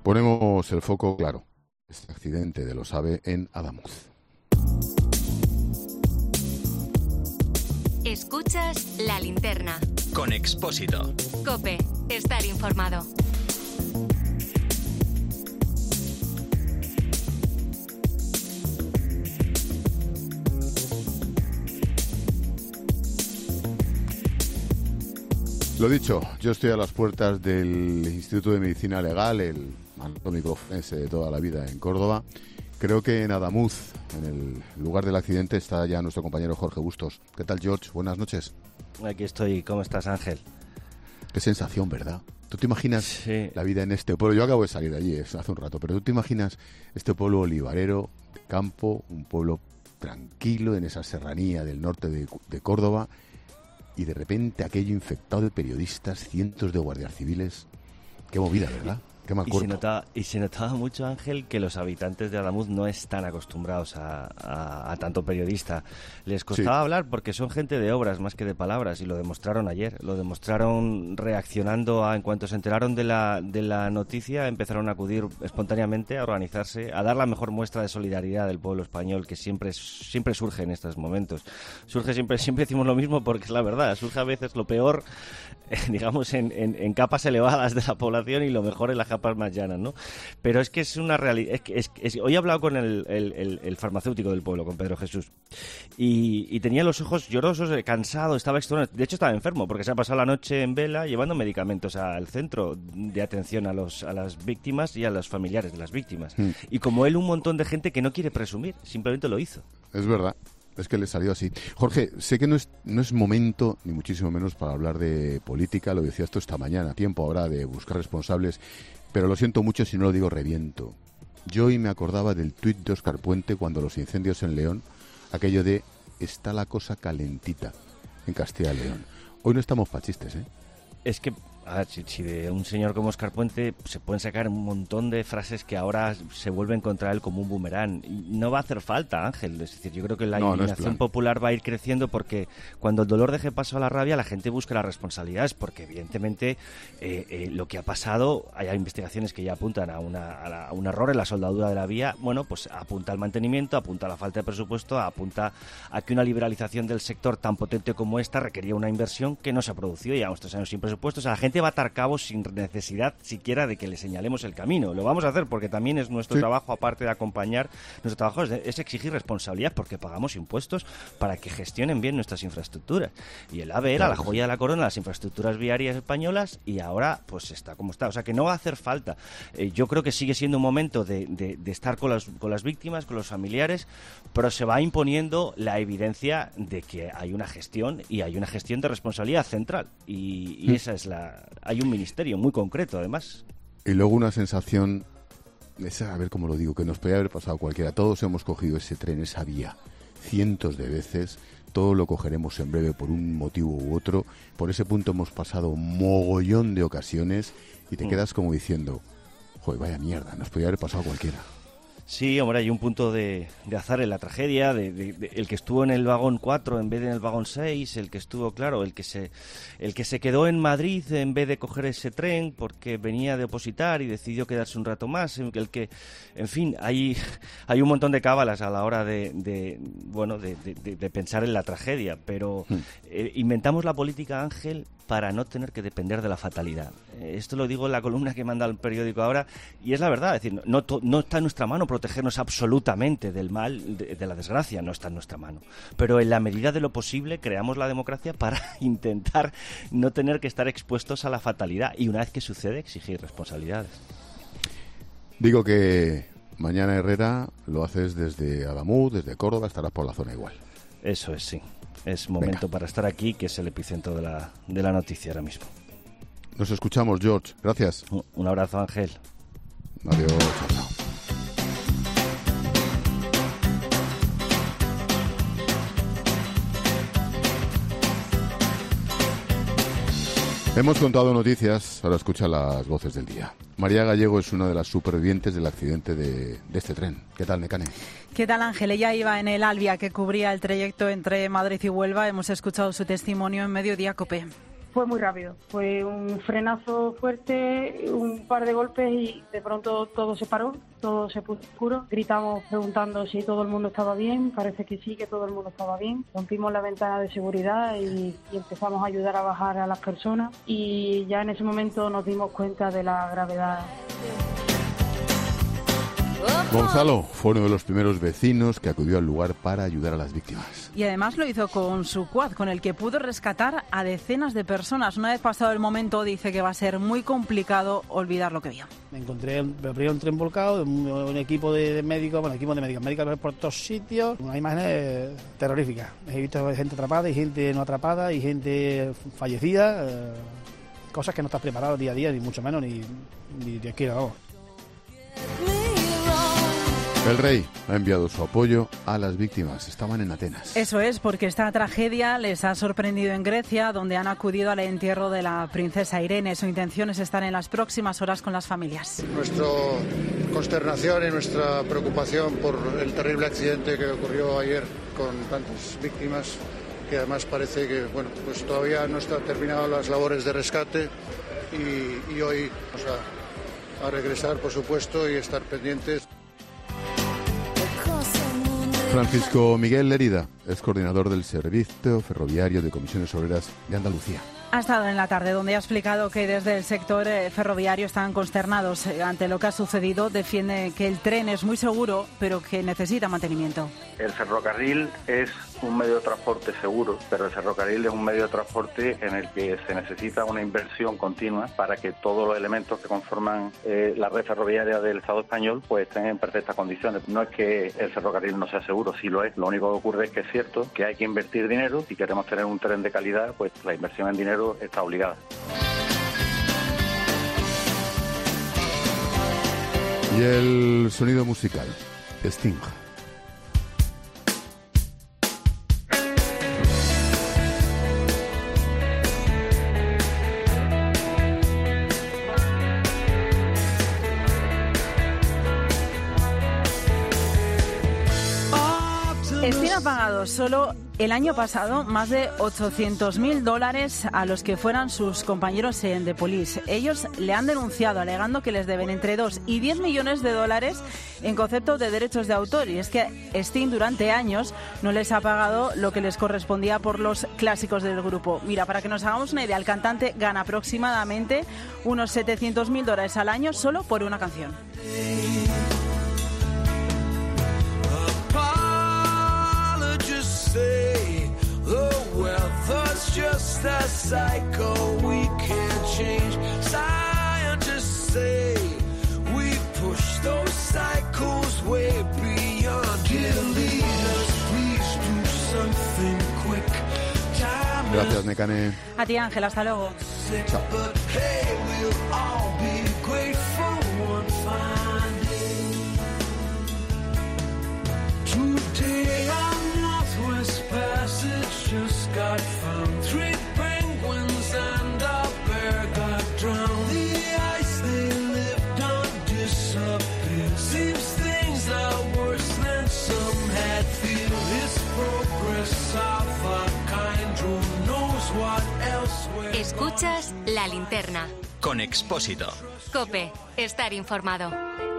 Ponemos el foco, claro, este accidente de los AVE en Adamuz. Escuchas La Linterna. Con Expósito. COPE. Estar informado. Lo dicho, yo estoy a las puertas del Instituto de Medicina Legal, el anatómico forense de toda la vida en Córdoba. Creo que en Adamuz, en el lugar del accidente, está ya nuestro compañero Jorge Bustos. ¿Qué tal, George? Buenas noches. Aquí estoy. ¿Cómo estás, Ángel? Qué sensación, ¿verdad? ¿Tú te imaginas la vida en este pueblo? Yo acabo de salir de allí hace un rato, pero ¿tú te imaginas este pueblo olivarero, de campo, un pueblo tranquilo en esa serranía del norte de Córdoba, y de repente aquello infectado de periodistas, cientos de guardias civiles? Qué movida, ¿verdad? Qué mal cuerpo. Y se notaba mucho, Ángel, que los habitantes de Adamuz no están acostumbrados a tanto periodista. Les costaba hablar porque son gente de obras más que de palabras, y lo demostraron ayer. Lo demostraron reaccionando en cuanto se enteraron de la noticia, empezaron a acudir espontáneamente, a organizarse, a dar la mejor muestra de solidaridad del pueblo español, que siempre surge en estos momentos. Surge siempre decimos lo mismo porque es la verdad. Surge a veces lo peor, digamos, en capas elevadas de la población, y lo mejor en las capas más llanas, ¿no? Pero es que es una realidad. Hoy he hablado con el farmacéutico del pueblo, con Pedro Jesús, y tenía los ojos llorosos, cansado, estaba extenuado. De hecho, estaba enfermo porque se ha pasado la noche en vela llevando medicamentos al centro de atención a las víctimas y a los familiares de las víctimas. Y como él, un montón de gente que no quiere presumir, simplemente lo hizo. Es verdad. Es que le salió así. Jorge, sé que no es momento, ni muchísimo menos, para hablar de política. Lo decías tú esta mañana. Tiempo habrá de buscar responsables. Pero lo siento mucho si no lo digo, reviento. Yo hoy me acordaba del tuit de Óscar Puente cuando los incendios en León, aquello de está la cosa calentita en Castilla y León. Hoy no estamos pa' chistes, ¿eh? Es que si de un señor como Óscar Puente se pueden sacar un montón de frases que ahora se vuelven contra él como un boomerang. No va a hacer falta, Ángel. Es decir, yo creo que la indignación popular va a ir creciendo, porque cuando el dolor deje paso a la rabia, la gente busca las responsabilidades, porque evidentemente lo que ha pasado, hay investigaciones que ya apuntan a un error en la soldadura de la vía. Bueno, pues apunta al mantenimiento, apunta a la falta de presupuesto, apunta a que una liberalización del sector tan potente como esta requería una inversión que no se ha producido. Llevamos 3 años sin presupuestos. A la gente va a atar cabos sin necesidad siquiera de que le señalemos el camino. Lo vamos a hacer porque también es nuestro trabajo, aparte de acompañar, nuestro trabajo es exigir responsabilidad, porque pagamos impuestos para que gestionen bien nuestras infraestructuras. Y el AVE era la joya de la corona de las infraestructuras viarias españolas, y ahora pues está como está. O sea que no va a hacer falta. Yo creo que sigue siendo un momento de estar con las víctimas, con los familiares, pero se va imponiendo la evidencia de que hay una gestión, y hay una gestión de responsabilidad central. Y esa es hay un ministerio muy concreto, además. Y luego una sensación, a ver cómo lo digo, que nos podría haber pasado cualquiera. Todos hemos cogido ese tren, esa vía, cientos de veces. Todo lo cogeremos en breve por un motivo u otro. Por ese punto hemos pasado mogollón de ocasiones, y te quedas como diciendo, joder, vaya mierda, nos podría haber pasado cualquiera. Sí, hombre, hay un punto de azar en la tragedia, el que estuvo en el vagón 4 en vez de en el vagón 6, el que estuvo, claro, el que se quedó en Madrid en vez de coger ese tren porque venía de opositar y decidió quedarse un rato más, en fin, hay un montón de cábalas a la hora de pensar en la tragedia, pero inventamos la política, Ángel, para no tener que depender de la fatalidad. Esto lo digo en la columna que manda el periódico ahora, y es la verdad. Es decir, no está en nuestra mano protegernos absolutamente del mal, de la desgracia, no está en nuestra mano. Pero en la medida de lo posible creamos la democracia para intentar no tener que estar expuestos a la fatalidad, y una vez que sucede, exigir responsabilidades. Digo que mañana, Herrera, lo haces desde Adamuz, desde Córdoba, estarás por la zona igual. Eso es, sí. Es momento para estar aquí, que es el epicentro de la noticia ahora mismo. Nos escuchamos, George. Gracias. Un abrazo, Ángel. Adiós. Chao. Hemos contado noticias, ahora escucha las voces del día. María Gallego es una de las supervivientes del accidente de este tren. ¿Qué tal, Mecane? ¿Qué tal, Ángel? Ella iba en el Albia, que cubría el trayecto entre Madrid y Huelva. Hemos escuchado su testimonio en Mediodía COPE. Fue muy rápido, fue un frenazo fuerte, un par de golpes y de pronto todo se paró, todo se puso oscuro. Gritamos preguntando si todo el mundo estaba bien, parece que sí, que todo el mundo estaba bien. Rompimos la ventana de seguridad y empezamos a ayudar a bajar a las personas y ya en ese momento nos dimos cuenta de la gravedad. Gonzalo fue uno de los primeros vecinos que acudió al lugar para ayudar a las víctimas. Y además lo hizo con su quad, con el que pudo rescatar a decenas de personas. Una vez pasado el momento, dice que va a ser muy complicado olvidar lo que vio. Me encontré primero un tren volcado, un equipo de médicos, médicos por todos sitios, unas imágenes terroríficas. He visto gente atrapada y gente no atrapada y gente fallecida, cosas que no estás preparado día a día, ni mucho menos, ni Dios quiera, vamos. El rey ha enviado su apoyo a las víctimas. Estaban en Atenas. Eso es, porque esta tragedia les ha sorprendido en Grecia, donde han acudido al entierro de la princesa Irene. Su intención es estar en las próximas horas con las familias. Nuestra consternación y nuestra preocupación por el terrible accidente que ocurrió ayer con tantas víctimas, que además parece que pues todavía no están terminadas las labores de rescate y hoy vamos a regresar, por supuesto, y estar pendientes. Francisco Miguel Lerida es coordinador del Servicio Ferroviario de Comisiones Obreras de Andalucía. Ha estado en la tarde, donde ha explicado que desde el sector ferroviario están consternados ante lo que ha sucedido. Defiende que el tren es muy seguro, pero que necesita mantenimiento. El ferrocarril es un medio de transporte seguro, pero el ferrocarril es un medio de transporte en el que se necesita una inversión continua para que todos los elementos que conforman la red ferroviaria del Estado español pues estén en perfectas condiciones. No es que el ferrocarril no sea seguro, sí lo es. Lo único que ocurre es que es cierto que hay que invertir dinero. Si queremos tener un tren de calidad, pues la inversión en dinero está obligada. Y el sonido musical, Sting. Sting ha pagado solo el año pasado más de $800.000 a los que fueran sus compañeros en The Police. Ellos le han denunciado alegando que les deben entre 2 y 10 millones de dólares en concepto de derechos de autor. Y es que Sting durante años no les ha pagado lo que les correspondía por los clásicos del grupo. Mira, para que nos hagamos una idea, el cantante gana aproximadamente unos $700.000 al año solo por una canción. Just a cycle we can't change. Scientists say we push those cycles way beyond. Dear leaders, please do something quick. Time. Gracias, Nekane. A ti, Ángel, hasta luego. Chao. But hey, we'll all be grateful one fine day. Today our Northwest Passage just got found. 3 penguins and a bear got drowned. The ice they lived on disappeared. Seems things are worse than some had feared. It's progress of a kind who knows what else. Escuchas La Linterna. Con Expósito. COPE. Estar informado.